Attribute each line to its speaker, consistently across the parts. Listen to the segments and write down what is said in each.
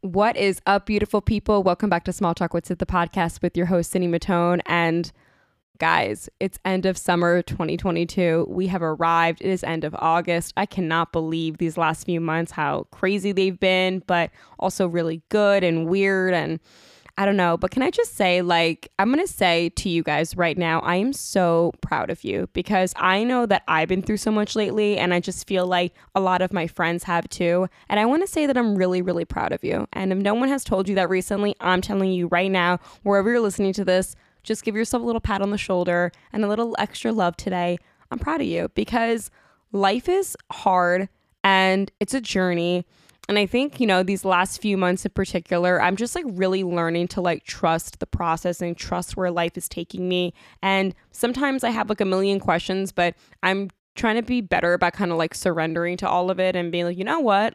Speaker 1: What is up, beautiful people? Welcome back to Small Talk with Sid, the podcast with your host, Cindy Matone. And guys, it's end of summer 2022. We have arrived. It is end of August. I cannot believe these last few months, how crazy they've been, but also really good and weird. And I don't know, but can I just say, I'm going to say to you guys right now, I am so proud of you because I know that I've been through so much lately and I just feel like a lot of my friends have too. And I want to say that I'm really, really proud of you. And if no one has told you that recently, I'm telling you right now, wherever you're listening to this, just give yourself a little pat on the shoulder and a little extra love today. I'm proud of you because life is hard and it's a journey. And I think, these last few months in particular, I'm just really learning to trust the process and trust where life is taking me. And sometimes I have a million questions, but I'm trying to be better about kind of surrendering to all of it and being like, you know what?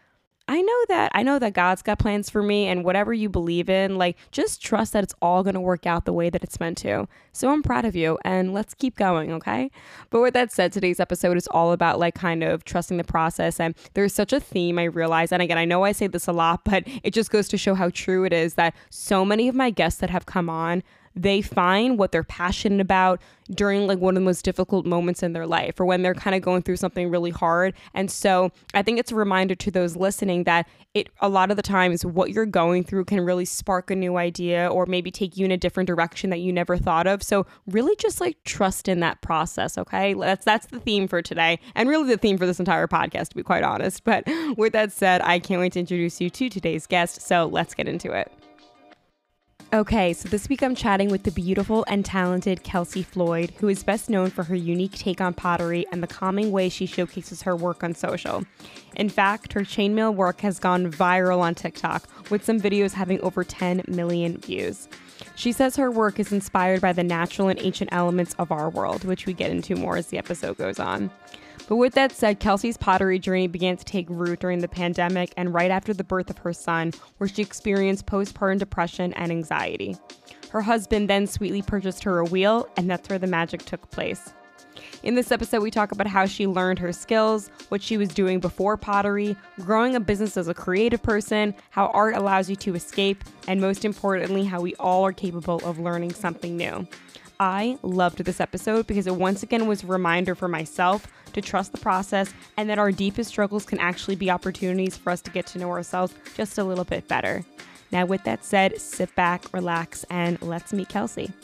Speaker 1: I know that God's got plans for me, and whatever you believe in, just trust that it's all going to work out the way that it's meant to. So I'm proud of you and let's keep going. Okay. But with that said, today's episode is all about kind of trusting the process. And there's such a theme I realize. And again, I know I say this a lot, but it just goes to show how true it is that so many of my guests that have come on, they find what they're passionate about during one of the most difficult moments in their life or when they're kind of going through something really hard. And so I think it's a reminder to those listening that a lot of the times what you're going through can really spark a new idea or maybe take you in a different direction that you never thought of. So really just trust in that process. Okay. That's the theme for today and really the theme for this entire podcast, to be quite honest. But with that said, I can't wait to introduce you to today's guest. So let's get into it. Okay, so this week I'm chatting with the beautiful and talented Kelsey Floyd, who is best known for her unique take on pottery and the calming way she showcases her work on social. In fact, her chainmail work has gone viral on TikTok, with some videos having over 10 million views. She says her work is inspired by the natural and ancient elements of our world, which we get into more as the episode goes on. But with that said, Kelsey's pottery journey began to take root during the pandemic and right after the birth of her son, where she experienced postpartum depression and anxiety. Her husband then sweetly purchased her a wheel, and that's where the magic took place. In this episode, we talk about how she learned her skills, what she was doing before pottery, growing a business as a creative person, how art allows you to escape, and most importantly, how we all are capable of learning something new. I loved this episode because it once again was a reminder for myself to trust the process and that our deepest struggles can actually be opportunities for us to get to know ourselves just a little bit better. Now, with that said, sit back, relax, and let's meet Kelsey.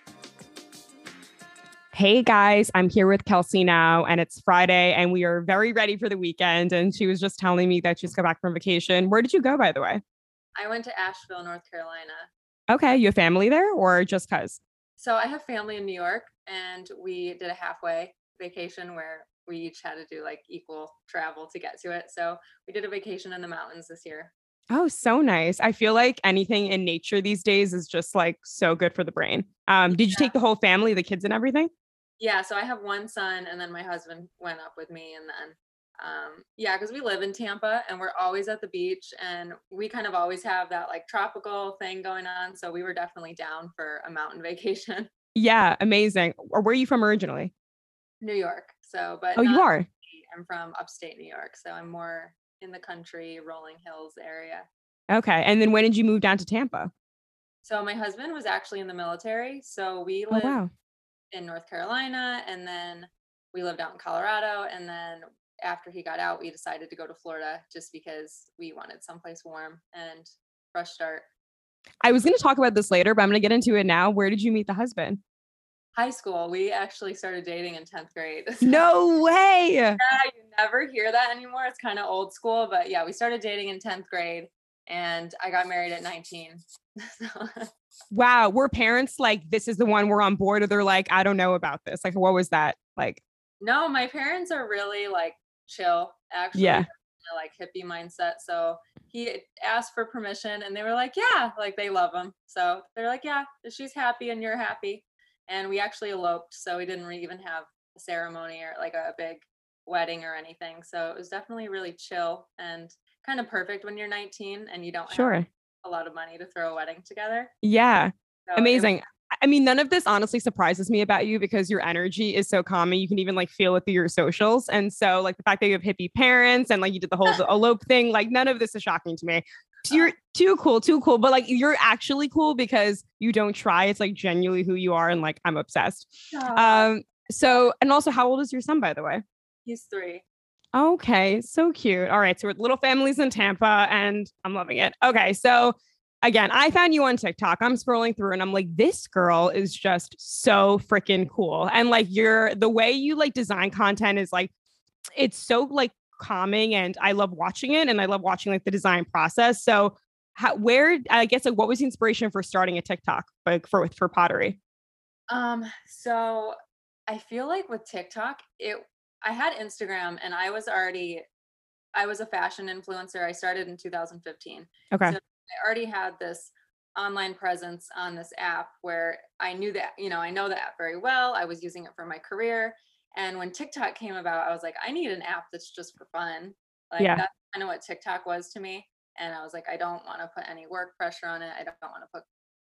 Speaker 1: Hey guys, I'm here with Kelsey now, and it's Friday, and we are very ready for the weekend. And she was just telling me that she's got back from vacation. Where did you go, by the way?
Speaker 2: I went to Asheville, North Carolina.
Speaker 1: Okay, you have family there or just cuz?
Speaker 2: So I have family in New York, and we did a halfway vacation where we each had to do equal travel to get to it. So we did a vacation in the mountains this year.
Speaker 1: Oh, so nice. I feel like anything in nature these days is just so good for the brain. Did you take the whole family, the kids and everything?
Speaker 2: Yeah, so I have one son, and then my husband went up with me, and then because we live in Tampa and we're always at the beach, and we kind of always have that tropical thing going on. So we were definitely down for a mountain vacation.
Speaker 1: Yeah, amazing. Or where are you from originally?
Speaker 2: New York. So, but
Speaker 1: Oh, you
Speaker 2: not,
Speaker 1: are?
Speaker 2: I'm from upstate New York, so I'm more in the country, Rolling Hills area.
Speaker 1: Okay. And then when did you move down to Tampa?
Speaker 2: So my husband was actually in the military. So we
Speaker 1: Oh,
Speaker 2: lived
Speaker 1: wow.
Speaker 2: in North Carolina, and then we lived out in Colorado. And then after he got out, we decided to go to Florida just because we wanted someplace warm and fresh start.
Speaker 1: I was going to talk about this later, but I'm going to get into it now. Where did you meet the husband?
Speaker 2: High school. We actually started dating in 10th grade.
Speaker 1: No way.
Speaker 2: Yeah, you never hear that anymore. It's kind of old school, but yeah, we started dating in 10th grade and I got married at 19.
Speaker 1: Wow. Were parents this is the one we're on board, or they're I don't know about this? What was that like?
Speaker 2: No, my parents are really chill, actually.
Speaker 1: Yeah.
Speaker 2: Hippie mindset. So he asked for permission and they were like, yeah, they love him. So they're like, yeah, she's happy and you're happy. And we actually eloped. So we didn't even have a ceremony or a big wedding or anything. So it was definitely really chill and kind of perfect when you're 19 and you don't have
Speaker 1: Sure.
Speaker 2: a lot of money to throw a wedding together.
Speaker 1: Yeah.
Speaker 2: So
Speaker 1: Amazing. I mean, none of this honestly surprises me about you because your energy is so calming. You can even like feel it through your socials. And so like the fact that you have hippie parents and like you did the whole the elope thing, like none of this is shocking to me. You're too cool, too cool. But like you're actually cool because you don't try. It's like genuinely who you are. And like I'm obsessed.
Speaker 2: Aw,
Speaker 1: So and also how old is your son, by the way?
Speaker 2: he's 3.
Speaker 1: Okay, so cute. All right, so we're little families in Tampa, and I'm loving it. Okay, so again, I found you on TikTok. I'm scrolling through, and I'm like, this girl is just so freaking cool. And like, you're the way you like design content is like, it's so like calming, and I love watching it, and I love watching like the design process. So, where I guess like, what was the inspiration for starting a TikTok like for pottery?
Speaker 2: So I feel like with TikTok, I had Instagram and I was a fashion influencer. I started in 2015.
Speaker 1: Okay,
Speaker 2: So I already had this online presence on this app where I knew that, I know the app very well. I was using it for my career. And when TikTok came about, I was like, I need an app that's just for fun. Like
Speaker 1: yeah,
Speaker 2: that's kind of what TikTok was to me. And I was like, I don't want to put any work pressure on it. I don't want to put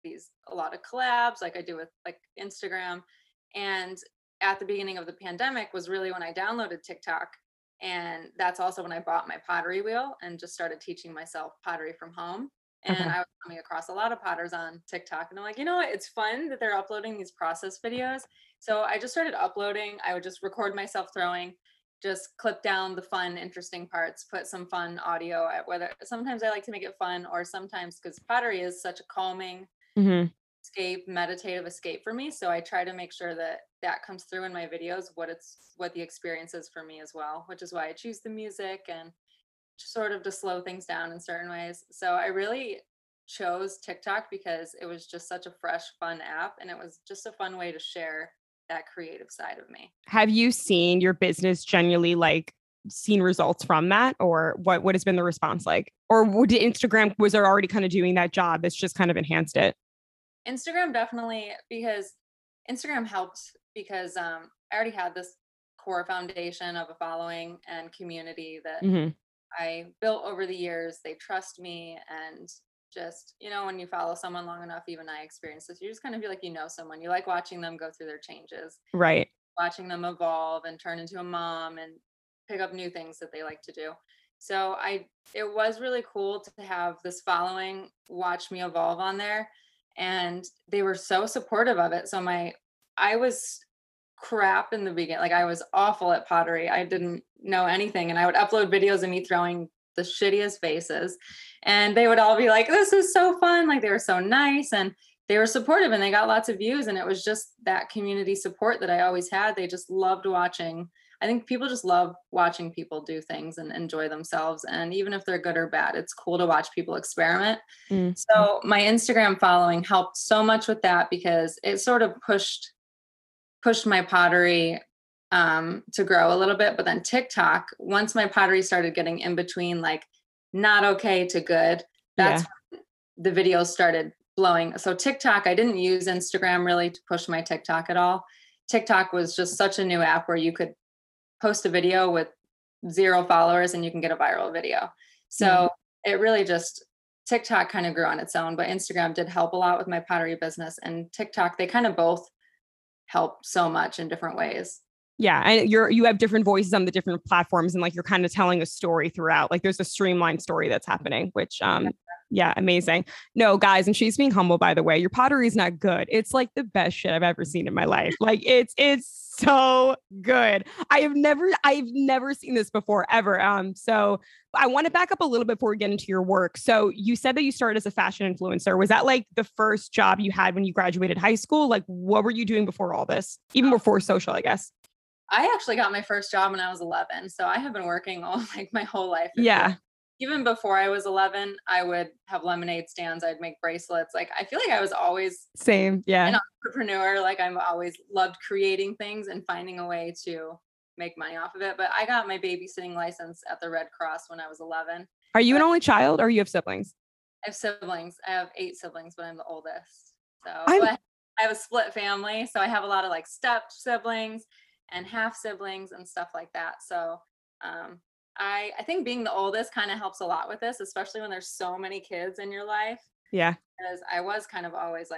Speaker 2: a lot of collabs like I do with like Instagram. And at the beginning of the pandemic was really when I downloaded TikTok. And that's also when I bought my pottery wheel and just started teaching myself pottery from home. And
Speaker 1: okay,
Speaker 2: I was coming across a lot of potters on TikTok. And I'm like, you know what? It's fun that they're uploading these process videos. So I just started uploading. I would just record myself throwing, just clip down the fun, interesting parts, put some fun audio at whether sometimes I like to make it fun or sometimes because pottery is such a calming
Speaker 1: hmm
Speaker 2: meditative escape for me. So I try to make sure that that comes through in my videos, what the experience is for me as well, which is why I choose the music and sort of to slow things down in certain ways. So I really chose TikTok because it was just such a fresh, fun app and it was just a fun way to share that creative side of me.
Speaker 1: have you seen your business genuinely like seen results from that, or what has been the response like, or did Instagram was there already kind of doing that job, it's just kind of enhanced it?
Speaker 2: Instagram definitely because Instagram helped because I already had this core foundation of a following and community that
Speaker 1: Hmm
Speaker 2: I built over the years. They trust me and just, when you follow someone long enough, even I experienced this, you just kind of feel like you know someone. You like watching them go through their changes,
Speaker 1: right,
Speaker 2: watching them evolve and turn into a mom and pick up new things that they like to do. So it was really cool to have this following watch me evolve on there. And they were so supportive of it. So I was crap in the beginning. Like I was awful at pottery. I didn't know anything. And I would upload videos of me throwing the shittiest faces. And they would all be like, this is so fun. Like they were so nice and they were supportive and they got lots of views. And it was just that community support that I always had. They just loved watching. I think people just love watching people do things and enjoy themselves. And even if they're good or bad, it's cool to watch people experiment.
Speaker 1: mm.
Speaker 2: So my Instagram following helped so much with that because it sort of pushed my pottery to grow a little bit. But then TikTok, once my pottery started getting in between like not okay to good, that's
Speaker 1: Yeah,
Speaker 2: when the videos started blowing. So TikTok, I didn't use Instagram really to push my TikTok at all. TikTok was just such a new app where you could post a video with 0 followers and you can get a viral video.
Speaker 1: yeah.
Speaker 2: So it really just TikTok kind of grew on its own, but Instagram did help a lot with my pottery business and TikTok, they kind of both help so much in different ways.
Speaker 1: Yeah, and you have different voices on the different platforms, and like you're kind of telling a story throughout. Like there's a streamlined story that's happening, which yeah, amazing. No, guys, and she's being humble, by the way. Your pottery is not good. It's like the best shit I've ever seen in my life. Like it's so good. I've never seen this before ever. So I want to back up a little bit before we get into your work. So you said that you started as a fashion influencer. Was that like the first job you had when you graduated high school? Like what were you doing before all this? Even before social, I guess.
Speaker 2: I actually got my first job when I was 11. So I have been working all like my whole life. I feel like.
Speaker 1: Yeah,
Speaker 2: Even before I was 11, I would have lemonade stands. I'd make bracelets. Like I feel like I was always
Speaker 1: same.
Speaker 2: an
Speaker 1: Yeah.
Speaker 2: entrepreneur. Like I'm always loved creating things and finding a way to make money off of it. But I got my babysitting license at the Red Cross when I was 11.
Speaker 1: Are you an
Speaker 2: But
Speaker 1: only child or you have siblings?
Speaker 2: I have siblings. I have 8 siblings, but I'm the oldest. So
Speaker 1: I'm
Speaker 2: but I have a split family. So I have a lot of like step siblings and half siblings and stuff like that. So um, I think being the oldest kind of helps a lot with this, especially when there's so many kids in your life.
Speaker 1: yeah.
Speaker 2: Because I was kind of always like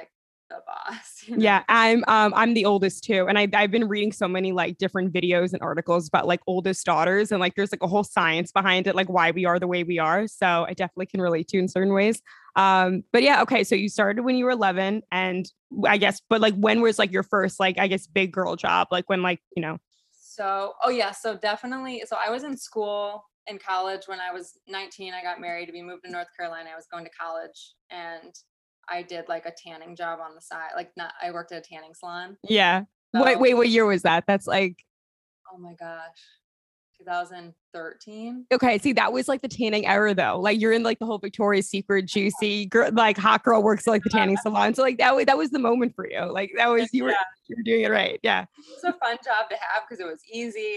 Speaker 2: the boss.
Speaker 1: Yeah, I'm the oldest too, and I've been reading so many like different videos and articles about like oldest daughters, and like there's like a whole science behind it, like why we are the way we are. So I definitely can relate to in certain ways. But yeah, okay. So you started when you were 11, and I guess, but like when was like your first like I guess big girl job? Like when like
Speaker 2: So, oh yeah, so definitely. So I was in school in college when I was 19. I got married. We moved to North Carolina. I was going to college, and I did like a tanning job on the side. Like not, I worked at a tanning salon.
Speaker 1: yeah.
Speaker 2: So,
Speaker 1: What year was that? That's like
Speaker 2: oh my gosh, 2013.
Speaker 1: okay, see, that was like the tanning era though. Like you're in like the whole Victoria's Secret juicy girl, like hot girl works at like the tanning salon. So like that was the moment for you. Like that was
Speaker 2: Yeah,
Speaker 1: you were doing it right. Yeah.
Speaker 2: it was a fun job to have because it was easy.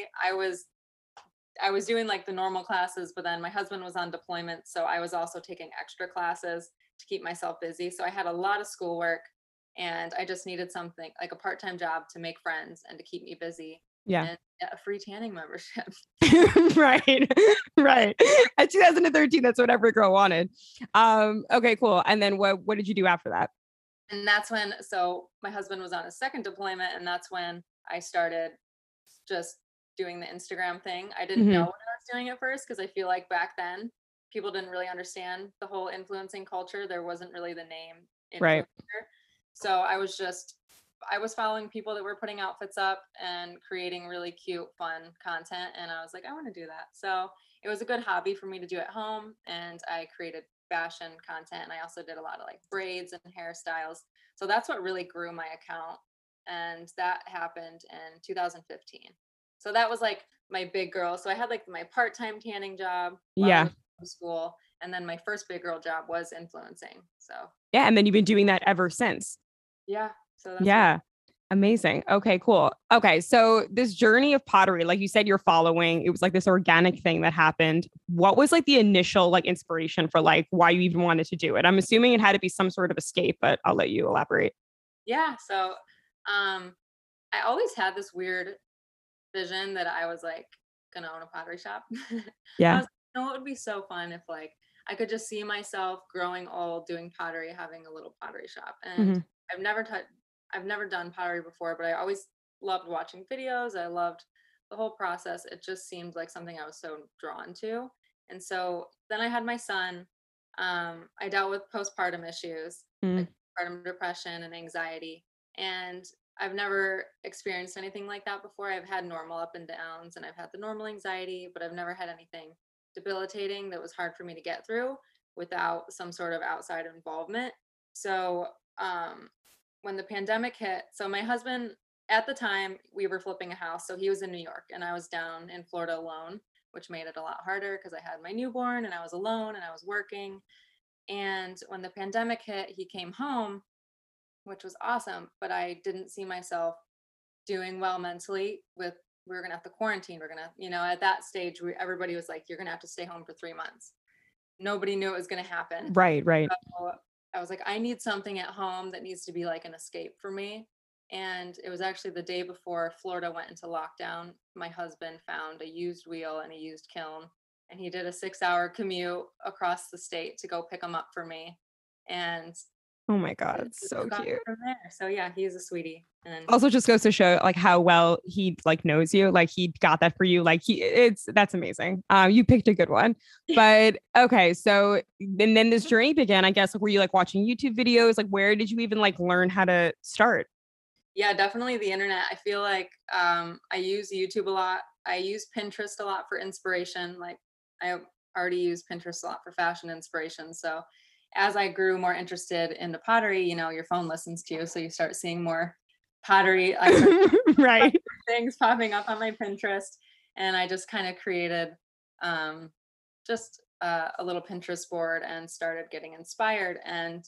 Speaker 2: I was doing like the normal classes, but then my husband was on deployment, so I was also taking extra classes to keep myself busy. So I had a lot of schoolwork, and I just needed something like a part-time job to make friends and to keep me busy
Speaker 1: Yeah.
Speaker 2: and get a free tanning membership.
Speaker 1: Right. Right. At 2013, that's what every girl wanted. Okay, cool. And then what did you do after that?
Speaker 2: And that's when, so my husband was on his second deployment, and that's when I started just doing the Instagram thing. I didn't know
Speaker 1: Hmm.
Speaker 2: what I was doing at first because I feel like back then people didn't really understand the whole influencing culture. There wasn't really the name
Speaker 1: Right.
Speaker 2: influencer. So I was following people that were putting outfits up and creating really cute, fun content. And I was like, I want to do that. So it was a good hobby for me to do at home. And I created fashion content. And I also did a lot of like braids and hairstyles. So that's what really grew my account. And that happened in 2015. So that was like my big girl. So I had like my part-time tanning job while I
Speaker 1: Yeah.
Speaker 2: was in school. And then my first big girl job was influencing. So
Speaker 1: Yeah. And then you've been doing that ever since.
Speaker 2: yeah. So that's what
Speaker 1: Yeah. Amazing. Okay, cool. Okay, so this journey of pottery, like you said, you're following, it was like this organic thing that happened. What was like the initial like inspiration for like why you even wanted to do it? I'm assuming it had to be some sort of escape, but I'll let you elaborate.
Speaker 2: yeah. So um I always had this weird vision that I was like gonna own a pottery shop. I
Speaker 1: Yeah.
Speaker 2: was, you know, it would be so fun if like I could just see myself growing old doing pottery, having a little pottery shop. And
Speaker 1: Hmm.
Speaker 2: I've never touched I've never done pottery before, but I always loved watching videos. I loved the whole process. It just seemed like something I was so drawn to. And so then I had my son. I dealt with postpartum issues,
Speaker 1: Mm.
Speaker 2: like postpartum depression and anxiety. And I've never experienced anything like that before. I've had normal up and downs and I've had the normal anxiety, but I've never had anything debilitating that was hard for me to get through without some sort of outside involvement. So, when the pandemic hit, so my husband at the time we were flipping a house. So he was in New York and I was down in Florida alone, which made it a lot harder because I had my newborn and I was alone and I was working. And when the pandemic hit, he came home, which was awesome, but I didn't see myself doing well mentally with we were gonna have to quarantine. We're gonna, at that stage, everybody was like, "You're gonna have to stay home for 3 months." Nobody knew it was gonna happen.
Speaker 1: Right, right.
Speaker 2: So I was like, I need something at home that needs to be like an escape for me. And it was actually the day before Florida went into lockdown. My husband found a used wheel and a used kiln, and he did a 6-hour commute across the state to go pick them up for me. And
Speaker 1: Oh my God,
Speaker 2: it
Speaker 1: it's
Speaker 2: just
Speaker 1: so
Speaker 2: took off
Speaker 1: cute.
Speaker 2: from there. So yeah, he's a sweetie. And
Speaker 1: Also just goes to show like how well he like knows you, like he got that for you, like that's amazing. You picked a good one. But okay, so and then this journey began, I guess. Were you like watching YouTube videos? Like where did you even like learn how to start?
Speaker 2: yeah, definitely the internet. I feel like I use YouTube a lot. I use Pinterest a lot for inspiration. Like I already use Pinterest a lot for fashion inspiration. So as I grew more interested in the pottery, your phone listens to you, so you start seeing more pottery. I start
Speaker 1: Right.
Speaker 2: things popping up on my Pinterest, and I just kind of created um, just a little Pinterest board and started getting inspired. And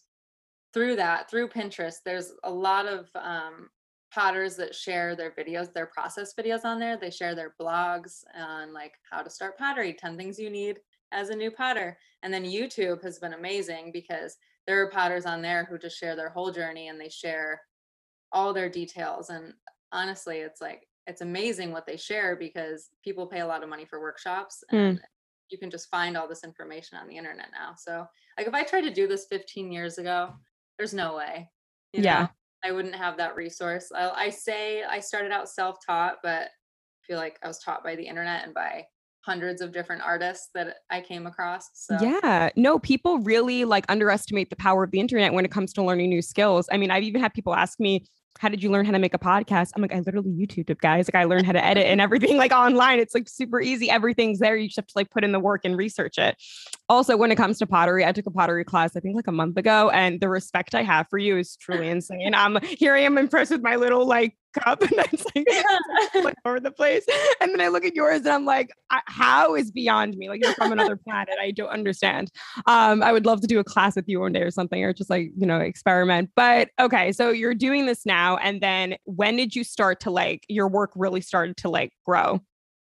Speaker 2: through Pinterest, there's a lot of potters that share their videos, their process videos on there. They share their blogs on like how to start pottery, 10 things you need as a new potter. And then YouTube has been amazing because there are potters on there who just share their whole journey and they share all their details. And honestly, it's amazing what they share because people pay a lot of money for workshops
Speaker 1: Mm.
Speaker 2: and you can just find all this information on the internet now. So like if I tried to do this 15 years ago, there's no way. you
Speaker 1: Yeah.
Speaker 2: know, I wouldn't have that resource. I say I started out self-taught, but I feel like I was taught by the internet and by hundreds of different artists that I came across. So
Speaker 1: Yeah. No, people really like underestimate the power of the internet when it comes to learning new skills. I mean, I've even had people ask me, how did you learn how to make a podcast? I'm like, I literally YouTubed it, guys. Like, I learned how to edit and everything like online. It's like super easy. Everything's there. You just have to like put in the work and research it. Also, when it comes to pottery, I took a pottery class, I think like a month ago, and the respect I have for you is truly insane. Here I am impressed with my little like cup, and it's like over the place. And then I look at yours and I'm like, how is beyond me? Like, you're from another planet. I don't understand. I would love to do a class with you one day or something, or just like, experiment. But okay, so you're doing this now. And then when did you start to like, your work really started to like grow?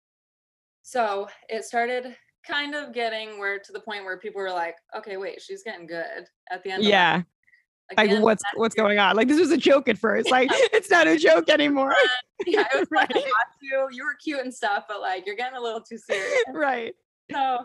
Speaker 2: So it started kind of getting where to the point where people were like, okay, wait, she's getting good at the end of last,
Speaker 1: Yeah.
Speaker 2: like
Speaker 1: Like,
Speaker 2: the end of
Speaker 1: what's
Speaker 2: last
Speaker 1: going on? Like, this was a joke at first. Like, it's not a joke anymore.
Speaker 2: year. Yeah, it was fun to
Speaker 1: Right.
Speaker 2: watch you. You were cute and stuff, but like you're getting a little too serious.
Speaker 1: Right.
Speaker 2: So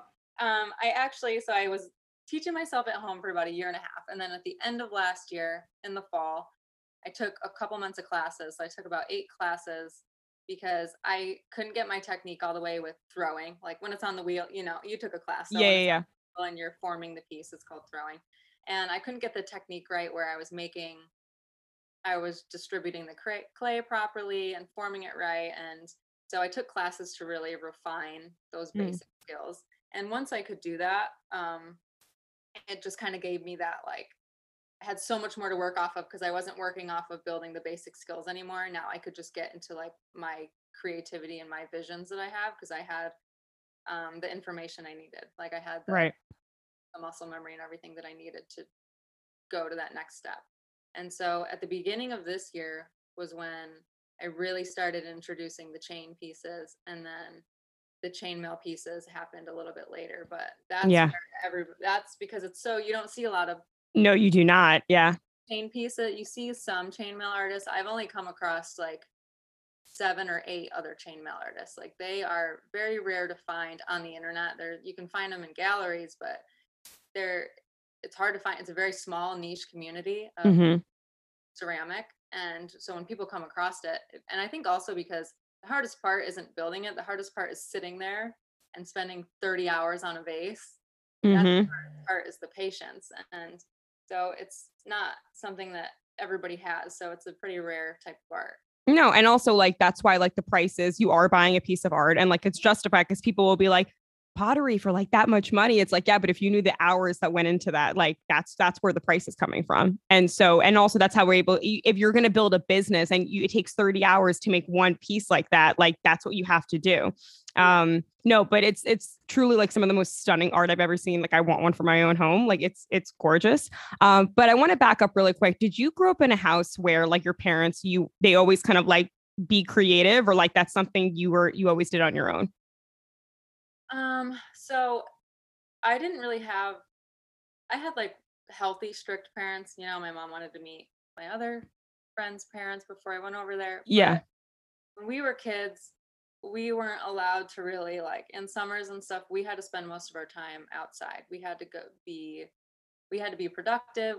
Speaker 2: I was teaching myself at home for about a year and a half. And then at the end of last year in the fall, I took a couple months of classes. So I took about 8 classes because I couldn't get my technique all the way with throwing. Like when it's on the wheel, you took a class. So
Speaker 1: Yeah.
Speaker 2: when
Speaker 1: Yeah.
Speaker 2: it's
Speaker 1: Yeah.
Speaker 2: and you're forming the piece, it's called throwing. And I couldn't get the technique right where I was distributing the clay properly and forming it right. And so I took classes to really refine those
Speaker 1: Mm.
Speaker 2: basic skills. And once I could do that, it just kind of gave me that, like, I had so much more to work off of because I wasn't working off of building the basic skills anymore. Now I could just get into like my creativity and my visions that I have because I had the information I needed. Like I had
Speaker 1: Right.
Speaker 2: the muscle memory and everything that I needed to go to that next step. And so at the beginning of this year was when I really started introducing the chain pieces, and then the chainmail pieces happened a little bit later, but
Speaker 1: Yeah.
Speaker 2: that's because you don't see a lot of
Speaker 1: No, you do not. Yeah.
Speaker 2: chain pieces. You see some chainmail artists. I've only come across like 7 or 8 other chainmail artists. Like they are very rare to find on the internet. You can find them in galleries, but it's hard to find. It's a very small niche community of
Speaker 1: Mm-hmm.
Speaker 2: ceramic. And so when people come across it, and I think also because the hardest part isn't building it, the hardest part is sitting there and spending 30 hours on a vase. That's the
Speaker 1: Mm-hmm.
Speaker 2: hardest part, is the patience. And so it's not something that everybody has. So it's a pretty rare type of art.
Speaker 1: No, and also like that's why like the prices, you are buying a piece of art and like it's justified because people will be like, pottery for like that much money. It's like, yeah, but if you knew the hours that went into that, like that's where the price is coming from. And also that's how we're able, if you're going to build a business and it takes 30 hours to make one piece like that, like that's what you have to do. No, but it's truly like some of the most stunning art I've ever seen. Like I want one for my own home. Like it's gorgeous. But I want to back up really quick. Did you grow up in a house where like your parents, they always kind of like be creative, or like that's something you always did on your own?
Speaker 2: So I didn't really I had like healthy, strict parents. My mom wanted to meet my other friends' parents before I went over there.
Speaker 1: Yeah.
Speaker 2: But when we were kids, we weren't allowed to really, like, in summers and stuff, we had to spend most of our time outside. We had to be productive.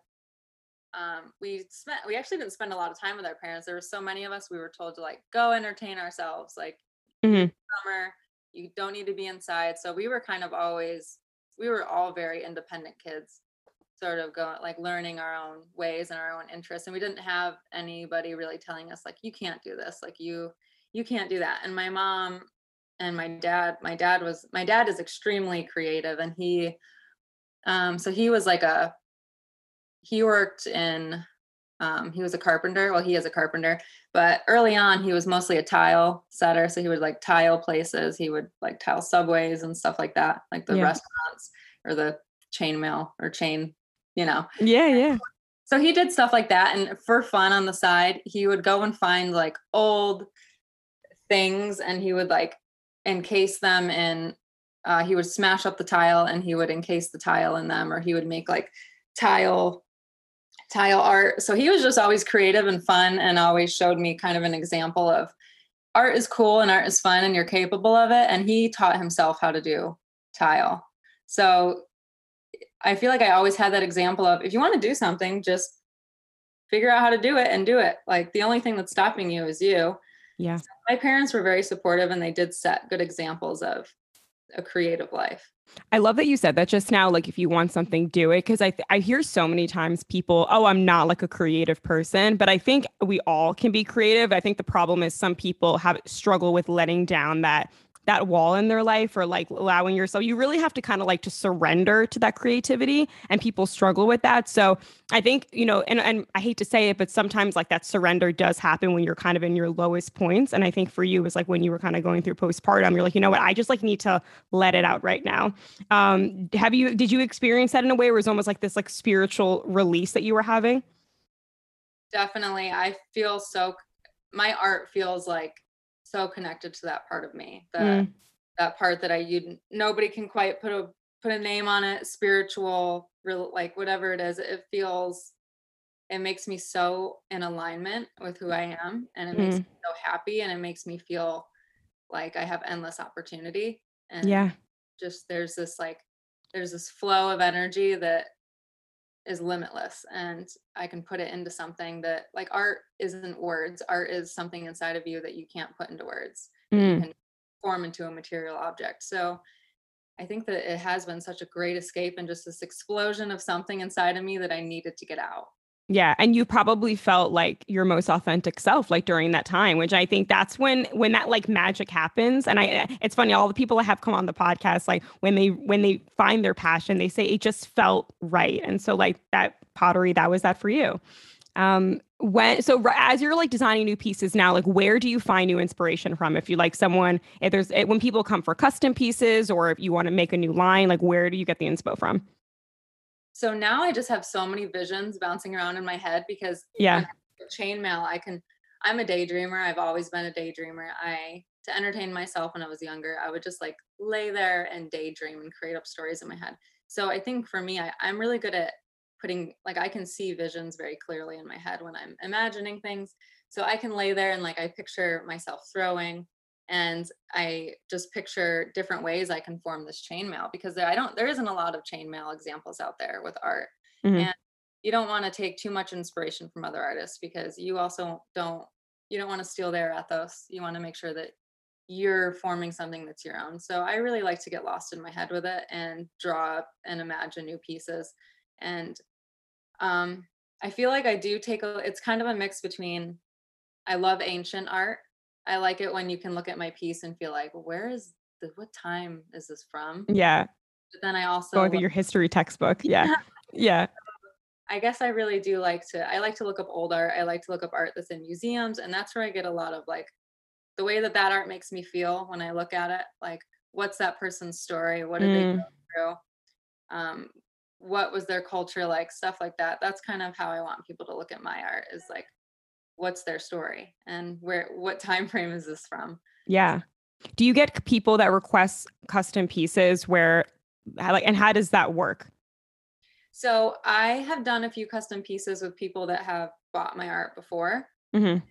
Speaker 2: We actually didn't spend a lot of time with our parents. There were so many of us, we were told to like go entertain ourselves. Like
Speaker 1: Mm-hmm.
Speaker 2: summer, you don't need to be inside. So we were all very independent kids, sort of going like learning our own ways and our own interests. And we didn't have anybody really telling us like, you can't do this, like you can't do that. And my mom and my dad is extremely creative, and so he worked in he was a carpenter. Well, he is a carpenter, but early on he was mostly a tile setter. So he would like tile places. He would like tile subways and stuff like that, like the
Speaker 1: Yeah.
Speaker 2: restaurants or the chain mail or chain,
Speaker 1: Yeah. Yeah.
Speaker 2: So he did stuff like that. And for fun on the side, he would go and find like old things, and he would like encase them in, he would smash up the tile and he would encase the tile in them, or he would make like tile art. So he was just always creative and fun, and always showed me kind of an example of art is cool and art is fun and you're capable of it. And he taught himself how to do tile. So I feel like I always had that example of, if you want to do something, just figure out how to do it and do it. Like the only thing that's stopping you is you.
Speaker 1: Yeah.
Speaker 2: So my parents were very supportive and they did set good examples of a creative life.
Speaker 1: I love that you said that just now. Like, if you want something, do it. Because I hear so many times people, oh, I'm not like a creative person. But I think we all can be creative. I think the problem is some people have struggle with letting down that wall in their life, or like allowing yourself. You really have to kind of like to surrender to that creativity, and people struggle with that. So I think, and I hate to say it, but sometimes like that surrender does happen when you're kind of in your lowest points. And I think for you, it was like when you were kind of going through postpartum, you're like, you know what, I just like need to let it out right now. Did you experience that in a way where it was almost like this like spiritual release that you were having?
Speaker 2: Definitely. My art feels like so connected to that part of me, that part that nobody can quite put a name on it, spiritual, real, like whatever it is. It makes me so in alignment with who I am, and it makes me so happy, and it makes me feel like I have endless opportunity. And
Speaker 1: Yeah.
Speaker 2: just there's this flow of energy that is limitless, and I can put it into something that, like, art isn't words. Art is something inside of you that you can't put into words, that you can form into a material object. So I think that it has been such a great escape and just this explosion of something inside of me that I needed to get out.
Speaker 1: Yeah, and you probably felt like your most authentic self like during that time, which I think that's when that like magic happens. And it's funny, all the people I have come on the podcast, like when they find their passion, they say it just felt right. And so like that pottery, that was that for you. As you're like designing new pieces now, like where do you find new inspiration from? If you like someone, when people come for custom pieces, or if you want to make a new line, like where do you get the inspo from?
Speaker 2: So now I just have so many visions bouncing around in my head, because
Speaker 1: Yeah.
Speaker 2: when I do chainmail, I'm a daydreamer. I've always been a daydreamer. To entertain myself when I was younger, I would just like lay there and daydream and create up stories in my head. So I think for me, I'm really good at I can see visions very clearly in my head when I'm imagining things. So I can lay there and like I picture myself throwing, and I just picture different ways I can form this chainmail, because there isn't a lot of chainmail examples out there with art.
Speaker 1: Mhm.
Speaker 2: And you don't want to take too much inspiration from other artists, because you also don't want to steal their ethos. You want to make sure that you're forming something that's your own. So I really like to get lost in my head with it and draw up and imagine new pieces. And I feel like it's kind of a mix between, I love ancient art. I like it when you can look at my piece and feel like, what time is this from?
Speaker 1: Yeah.
Speaker 2: But then I also
Speaker 1: Going through your history textbook. Yeah. Yeah.
Speaker 2: I guess I really do I like to look up old art. I like to look up art that's in museums, and that's where I get a lot of like the way that art makes me feel when I look at it. Like, what's that person's story? What did they go through? What was their culture like? Stuff like that. That's kind of how I want people to look at my art, is like, what's their story, and what time frame is this from?
Speaker 1: Yeah. Do you get people that request custom pieces and how does that work?
Speaker 2: So I have done a few custom pieces with people that have bought my art before.
Speaker 1: Mm-hmm.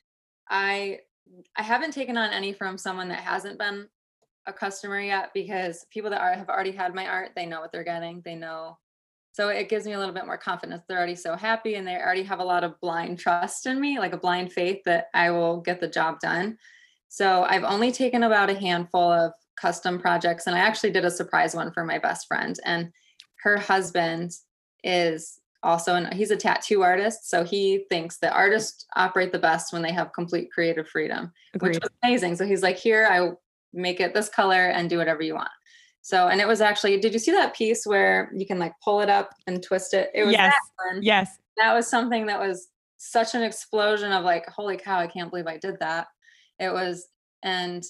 Speaker 2: I haven't taken on any from someone that hasn't been a customer yet, because people that have already had my art, they know what they're getting. They know. So it gives me a little bit more confidence. They're already so happy, and they already have a lot of blind trust in me, like a blind faith that I will get the job done. So I've only taken about a handful of custom projects, and I actually did a surprise one for my best friend, and her husband is he's a tattoo artist. So he thinks that artists operate the best when they have complete creative freedom,
Speaker 1: Agreed.
Speaker 2: which was amazing. So he's like, here, I make it this color and do whatever you want. So, and it was actually, did you see that piece where you can like pull it up and twist it? It was
Speaker 1: Yes.
Speaker 2: that one.
Speaker 1: Yes.
Speaker 2: That was something that was such an explosion of like, holy cow, I can't believe I did that. It was, and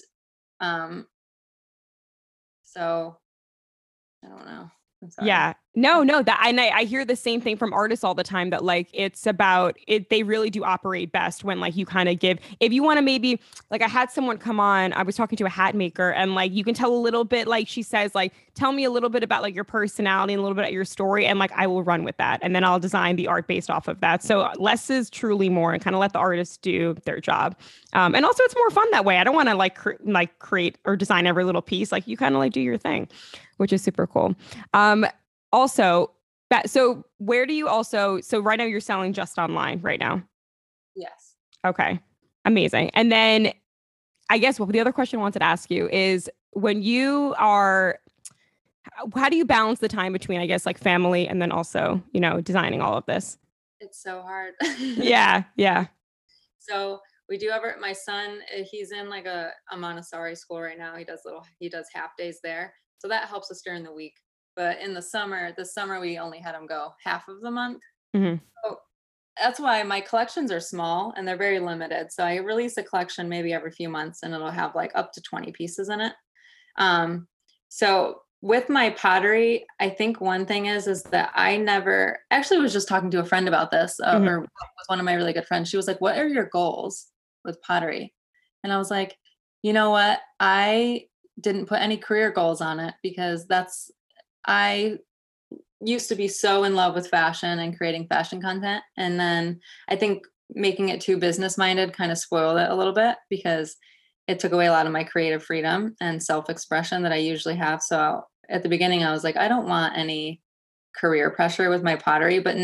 Speaker 2: so I don't know. I'm sorry.
Speaker 1: Yeah. No, that I hear the same thing from artists all the time, that like it's about it. They really do operate best when like you kind of give, if you want to maybe, like I had someone come on, I was talking to a hat maker, and like you can tell a little bit, like she says, like, tell me a little bit about like your personality and a little bit about your story. And like I will run with that. And then I'll design the art based off of that. So less is truly more, and kind of let the artist do their job. And also it's more fun that way. I don't want to like create or design every little piece. Like you kind of like do your thing, which is super cool. Also, So where do you also, so right now you're selling just online right now?
Speaker 2: Yes.
Speaker 1: Okay. Amazing. And then I guess the other question I wanted to ask you is when you are, how do you balance the time between, I guess, like family and then also, designing all of this?
Speaker 2: It's so hard.
Speaker 1: Yeah. Yeah.
Speaker 2: So we do have my son, he's in like a Montessori school right now. He does half days there. So that helps us during the week. But in this summer we only had him go half of the month.
Speaker 1: Hmm.
Speaker 2: So that's why my collections are small and they're very limited. So I release a collection maybe every few months and it'll have like up to 20 pieces in it. Um, so with my pottery, I think one thing is that I never actually was just talking to a friend about this, or
Speaker 1: Hmm.
Speaker 2: with one of my really good friends. She was like, "What are your goals with pottery?" And I was like, "You know what? I didn't put any career goals on it because I used to be so in love with fashion and creating fashion content. And then I think making it too business minded kind of spoiled it a little bit because it took away a lot of my creative freedom and self expression that I usually have. So at the beginning, I was like, I don't want any career pressure with my pottery. But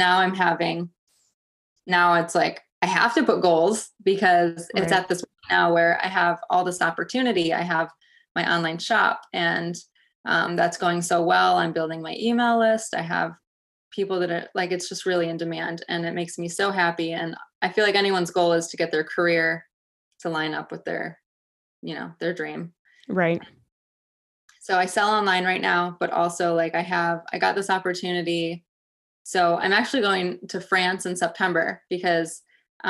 Speaker 2: now it's like, I have to put goals because it's
Speaker 1: Right.
Speaker 2: at this point now where I have all this opportunity. I have my online shop and that's going so well. I'm building my email list. I have people that are like, it's just really in demand and it makes me so happy. And I feel like anyone's goal is to get their career to line up with their dream.
Speaker 1: Right.
Speaker 2: So I sell online right now, but also like I got this opportunity. So I'm actually going to France in September because,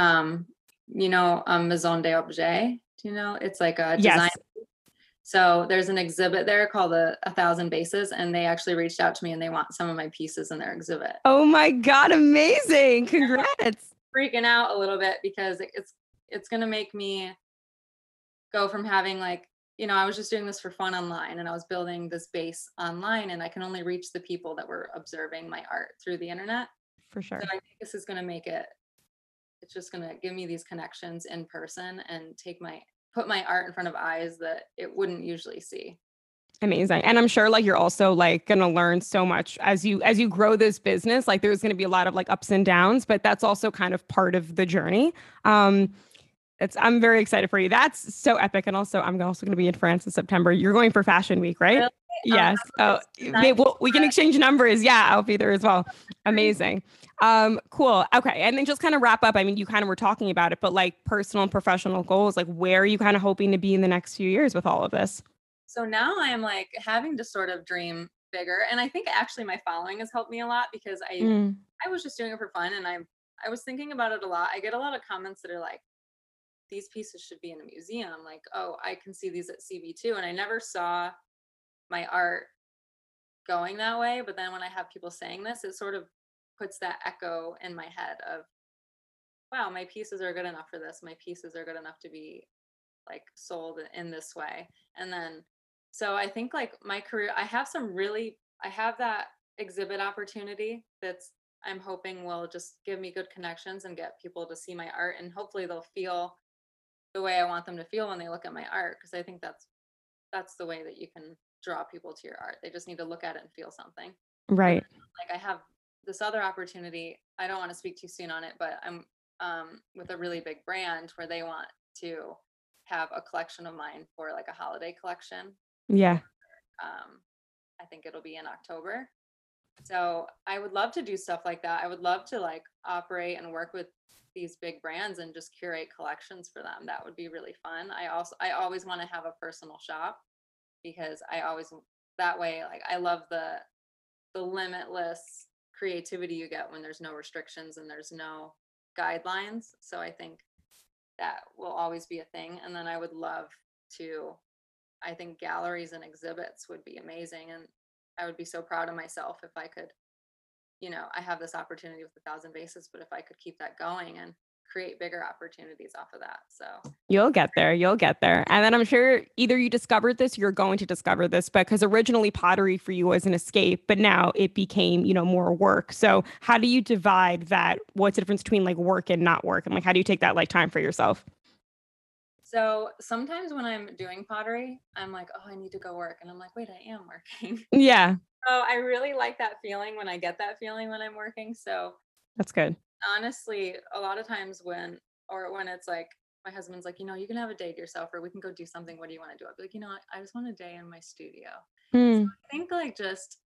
Speaker 2: Maison des Objets, do you know? It's like a design.
Speaker 1: Yes.
Speaker 2: So there's an exhibit there called a Thousand Bases, and they actually reached out to me and they want some of my pieces in their exhibit.
Speaker 1: Oh my God. Amazing. Congrats.
Speaker 2: Freaking out a little bit because it's gonna make me go from having like, I was just doing this for fun online and I was building this base online and I can only reach the people that were observing my art through the internet.
Speaker 1: For
Speaker 2: So
Speaker 1: sure.
Speaker 2: I think this is gonna make it's just gonna give me these connections in person and put my art in front of eyes that it wouldn't usually see.
Speaker 1: Amazing. And I'm sure like you're also like going to learn so much as you grow this business. Like there's going to be a lot of like ups and downs, but that's also kind of part of the journey. Um I'm very excited for you. That's so epic. And also I'm also going to be in France in September. You're going for Fashion Week, right?
Speaker 2: Really?
Speaker 1: Yes. Oh,
Speaker 2: It's
Speaker 1: maybe
Speaker 2: designing
Speaker 1: we can exchange numbers. Yeah, I'll be there as well. Amazing. Cool. Okay. And then just kind of wrap up. I mean, you kind of were talking about it, but like personal and professional goals, like where are you kind of hoping to be in the next few years with all of this?
Speaker 2: So now I am like having to sort of dream bigger. And I think actually my following has helped me a lot because
Speaker 1: Mm,
Speaker 2: I was just doing it for fun and I was thinking about it a lot. I get a lot of comments that are like, these pieces should be in a museum. Like, oh, I can see these at CB2. And I never saw my art going that way. But then when I have people saying this, it sort of puts that echo in my head of, wow, my pieces are good enough for this. My pieces are good enough to be like sold in this way. And then, so I think like my career, I have that exhibit opportunity I'm hoping will just give me good connections and get people to see my art. And hopefully they'll feel the way I want them to feel when they look at my art. Cause I think that's the way that you can draw people to your art. They just need to look at it and feel something. But
Speaker 1: right.
Speaker 2: then, like I have this other opportunity. I don't want to speak too soon on it, but I'm with a really big brand where they want to have a collection of mine for like a holiday collection.
Speaker 1: Yeah.
Speaker 2: Um, I think it'll be in October. So I would love to do stuff like that. I would love to like operate and work with these big brands and just curate collections for them. That would be really fun. I always want to have a personal shop because I always that way like I love the limitless creativity you get when there's no restrictions and there's no guidelines. So I think that will always be a thing. And then I would love to, I think galleries and exhibits would be amazing. And I would be so proud of myself if I could, I have this opportunity with a thousand bases, but if I could keep that going and create bigger opportunities off of that. So
Speaker 1: You'll get there. You'll get there. And then I'm sure either you discovered this, you're going to discover this, because originally pottery for you was an escape, but now it became, more work. So how do you divide that? What's the difference between like work and not work? And like, how do you take that like time for yourself?
Speaker 2: So sometimes when I'm doing pottery, I'm like, oh, I need to go work. And I'm like, wait, I am working.
Speaker 1: Yeah.
Speaker 2: Oh, I really like that feeling when I get that feeling when I'm working. So
Speaker 1: That's good.
Speaker 2: honestly, a lot of times when it's like my husband's like, you can have a day to yourself or we can go do something. What do you want to do? I'll be like, what, I just want a day in my studio. So
Speaker 1: Mm,
Speaker 2: I think like just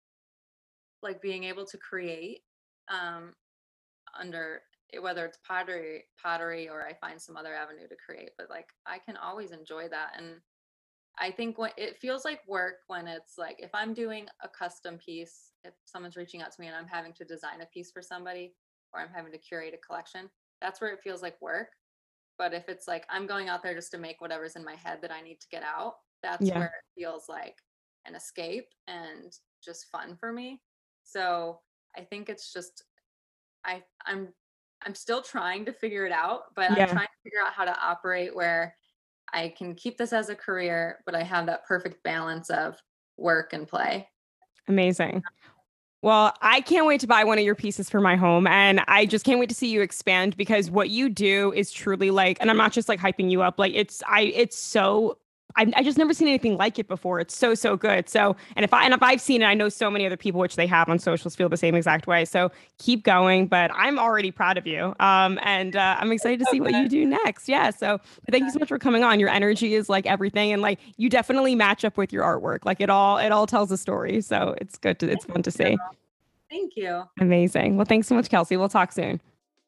Speaker 2: like being able to create um under whether it's pottery or I find some other avenue to create, but like I can always enjoy that. And I think when it feels like work when it's like if I'm doing a custom piece, if someone's reaching out to me and I'm having to design a piece for somebody or I'm having to curate a collection, that's where it feels like work. But if it's like I'm going out there just to make whatever's in my head that I need to get out, that's
Speaker 1: yeah.
Speaker 2: where it feels like an escape and just fun for me. So I think it's just I I'm I'm still trying to figure it out, but I'm
Speaker 1: Yeah.
Speaker 2: trying to figure out how to operate where I can keep this as a career, but I have that perfect balance of work and play.
Speaker 1: Amazing. Well, I can't wait to buy one of your pieces for my home. And I just can't wait to see you expand because what you do is truly like, and I'm not just like hyping you up, like it's so, I just never seen anything like it before. It's so, so good. So, and if I've seen it, I know so many other people, which they have on socials, feel the same exact way. So keep going, but I'm already proud of you. And I'm excited to see what you do next. Yeah. So but thank you so much for coming on. Your energy is like everything. And like, you definitely match up with your artwork. Like it all tells a story. So it's fun to see.
Speaker 2: Thank you.
Speaker 1: Amazing. Well, thanks so much, Kelsey. We'll talk soon.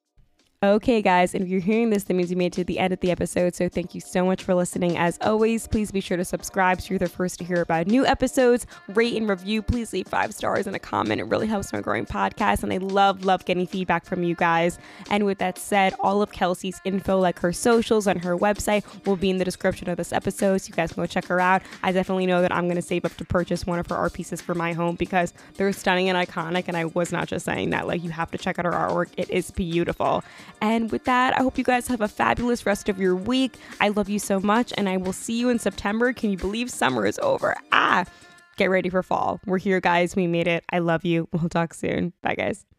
Speaker 1: Okay, guys, and if you're hearing this, that means you made it to the end of the episode. So thank you so much for listening. As always, please be sure to subscribe so you're the first to hear about new episodes. Rate and review. Please leave 5 stars and a comment. It really helps my growing podcast, and I love getting feedback from you guys. And with that said, all of Kelsey's info, like her socials and her website, will be in the description of this episode, so you guys can go check her out. I definitely know that I'm going to save up to purchase one of her art pieces for my home because they're stunning and iconic, and I was not just saying that. Like, you have to check out her artwork. It is beautiful. And with that, I hope you guys have a fabulous rest of your week. I love you so much, and I will see you in September. Can you believe summer is over? Get ready for fall. We're here, guys. We made it. I love you. We'll talk soon. Bye, guys.